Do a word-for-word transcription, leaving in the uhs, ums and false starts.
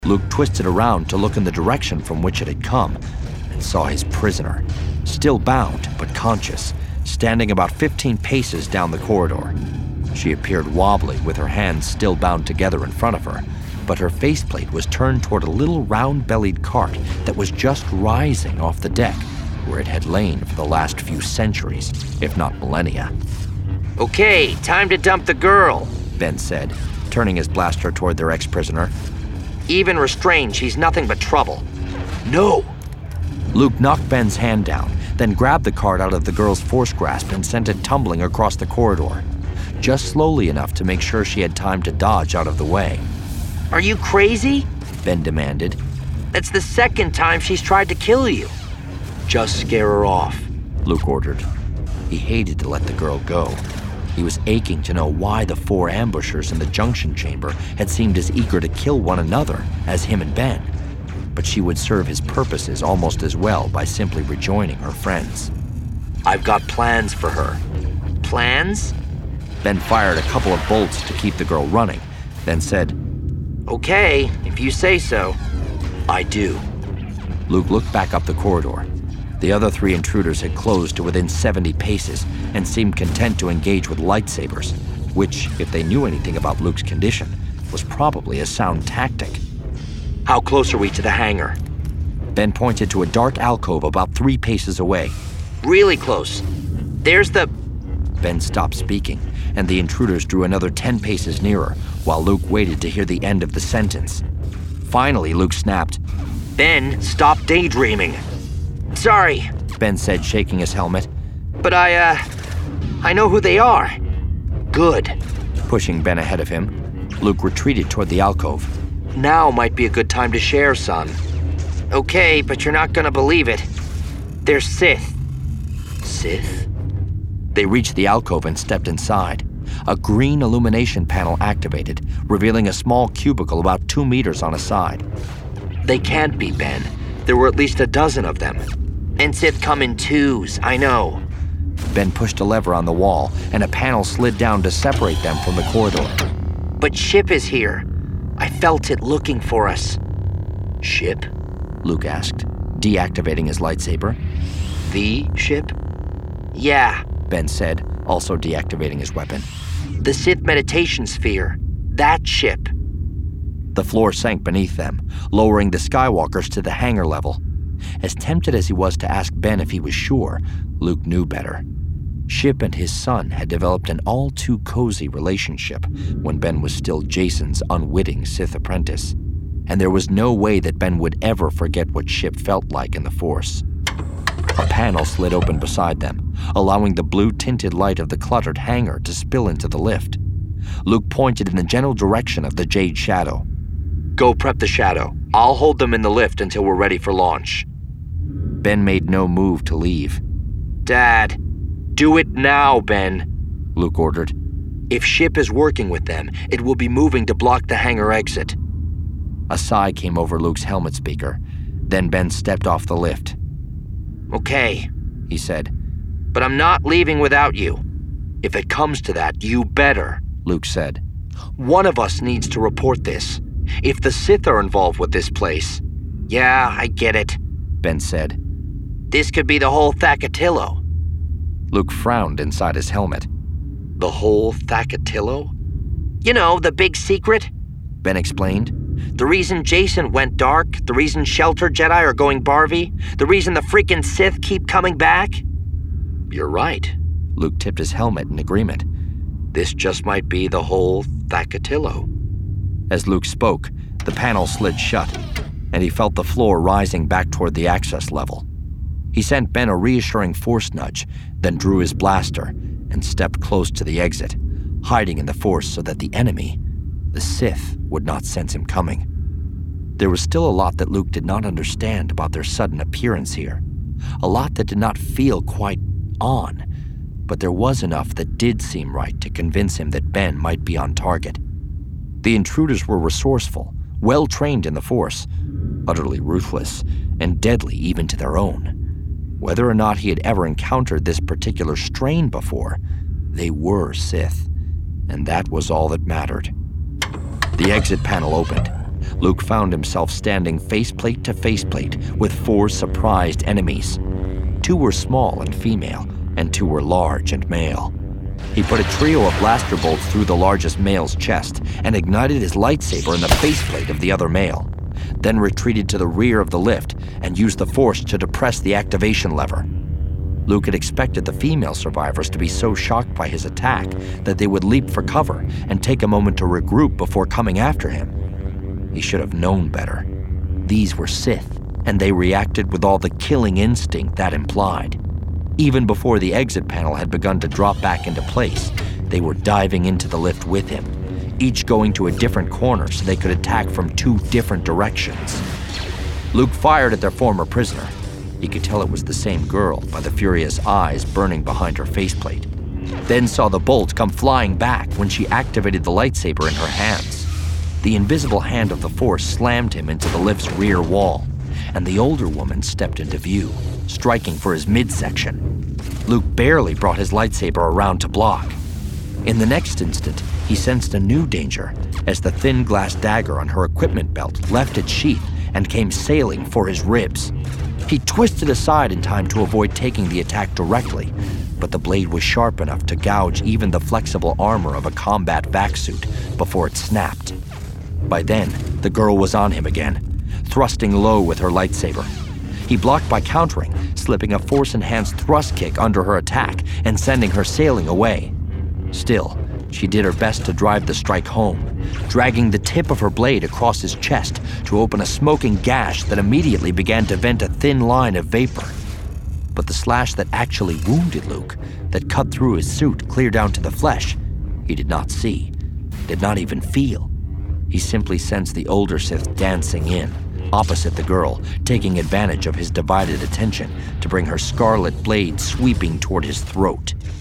Luke twisted around to look in the direction from which it had come and saw his prisoner, still bound but conscious, standing about fifteen paces down the corridor. She appeared wobbly with her hands still bound together in front of her, but her faceplate was turned toward a little round-bellied cart that was just rising off the deck where it had lain for the last few centuries, if not millennia. "Okay, time to dump the girl," Ben said, turning his blaster toward their ex-prisoner. "Even restrained, she's nothing but trouble." "No!" Luke knocked Ben's hand down, then grabbed the cart out of the girl's force grasp and sent it tumbling across the corridor, just slowly enough to make sure she had time to dodge out of the way. "Are you crazy?" Ben demanded. "That's the second time she's tried to kill you." "Just scare her off," Luke ordered. He hated to let the girl go. He was aching to know why the four ambushers in the junction chamber had seemed as eager to kill one another as him and Ben. But she would serve his purposes almost as well by simply rejoining her friends. "I've got plans for her." "Plans?" Ben fired a couple of bolts to keep the girl running, then said, "Okay, if you say so." "I do." Luke looked back up the corridor. The other three intruders had closed to within seventy paces and seemed content to engage with lightsabers, which, if they knew anything about Luke's condition, was probably a sound tactic. "How close are we to the hangar?" Ben pointed to a dark alcove about three paces away. "Really close. There's the..." Ben stopped speaking, and the intruders drew another ten paces nearer, while Luke waited to hear the end of the sentence. Finally, Luke snapped, "Ben, stop daydreaming." "Sorry," Ben said, shaking his helmet. "But I, uh, I know who they are." "Good." Pushing Ben ahead of him, Luke retreated toward the alcove. "Now might be a good time to share, son." "Okay, but you're not gonna believe it. They're Sith." "Sith?" They reached the alcove and stepped inside. A green illumination panel activated, revealing a small cubicle about two meters on a side. "They can't be, Ben. There were at least a dozen of them. And Sith come in twos, I know." Ben pushed a lever on the wall, and a panel slid down to separate them from the corridor. "But Ship is here. I felt it looking for us." "Ship?" Luke asked, deactivating his lightsaber. "The ship?" "Yeah," Ben said, also deactivating his weapon. "The Sith meditation sphere. That ship." The floor sank beneath them, lowering the Skywalkers to the hangar level. As tempted as he was to ask Ben if he was sure, Luke knew better. Ship and his son had developed an all-too-cozy relationship when Ben was still Jason's unwitting Sith apprentice, and there was no way that Ben would ever forget what Ship felt like in the Force. A panel slid open beside them, allowing the blue-tinted light of the cluttered hangar to spill into the lift. Luke pointed in the general direction of the Jade Shadow. "Go prep the Shadow. I'll hold them in the lift until we're ready for launch." Ben made no move to leave. "Dad, do it now, Ben," Luke ordered. "If Ship is working with them, it will be moving to block the hangar exit." A sigh came over Luke's helmet speaker. Then Ben stepped off the lift. "Okay," he said. "But I'm not leaving without you. If it comes to that, you better," Luke said. "One of us needs to report this. If the Sith are involved with this place..." "Yeah, I get it," Ben said. "This could be the whole Thakatillo." Luke frowned inside his helmet. "The whole Thakatillo?" "You know, the big secret," Ben explained. "The reason Jason went dark, the reason Shelter Jedi are going Barvy, the reason the freaking Sith keep coming back." "You're right." Luke tipped his helmet in agreement. "This just might be the whole Thakatillo." As Luke spoke, the panel slid shut, and he felt the floor rising back toward the access level. He sent Ben a reassuring force nudge, then drew his blaster and stepped close to the exit, hiding in the Force so that the enemy, the Sith, would not sense him coming. There was still a lot that Luke did not understand about their sudden appearance here, a lot that did not feel quite on, but there was enough that did seem right to convince him that Ben might be on target. The intruders were resourceful, well-trained in the Force, utterly ruthless, and deadly even to their own. Whether or not he had ever encountered this particular strain before, they were Sith, and that was all that mattered. The exit panel opened. Luke found himself standing faceplate to faceplate with four surprised enemies. Two were small and female, and two were large and male. He put a trio of blaster bolts through the largest male's chest and ignited his lightsaber in the faceplate of the other male, then retreated to the rear of the lift and used the Force to depress the activation lever. Luke had expected the female survivors to be so shocked by his attack that they would leap for cover and take a moment to regroup before coming after him. He should have known better. These were Sith, and they reacted with all the killing instinct that implied. Even before the exit panel had begun to drop back into place, they were diving into the lift with him, each going to a different corner so they could attack from two different directions. Luke fired at their former prisoner. He could tell it was the same girl by the furious eyes burning behind her faceplate. Then saw the bolt come flying back when she activated the lightsaber in her hands. The invisible hand of the Force slammed him into the lift's rear wall, and the older woman stepped into view, striking for his midsection. Luke barely brought his lightsaber around to block. In the next instant, he sensed a new danger as the thin glass dagger on her equipment belt left its sheath and came sailing for his ribs. He twisted aside in time to avoid taking the attack directly, but the blade was sharp enough to gouge even the flexible armor of a combat vac suit before it snapped. By then, the girl was on him again, thrusting low with her lightsaber. He blocked by countering, slipping a Force-enhanced thrust kick under her attack and sending her sailing away. Still, she did her best to drive the strike home, dragging the tip of her blade across his chest to open a smoking gash that immediately began to vent a thin line of vapor. But the slash that actually wounded Luke, that cut through his suit clear down to the flesh, he did not see, did not even feel. He simply sensed the older Sith dancing in, opposite the girl, taking advantage of his divided attention to bring her scarlet blade sweeping toward his throat.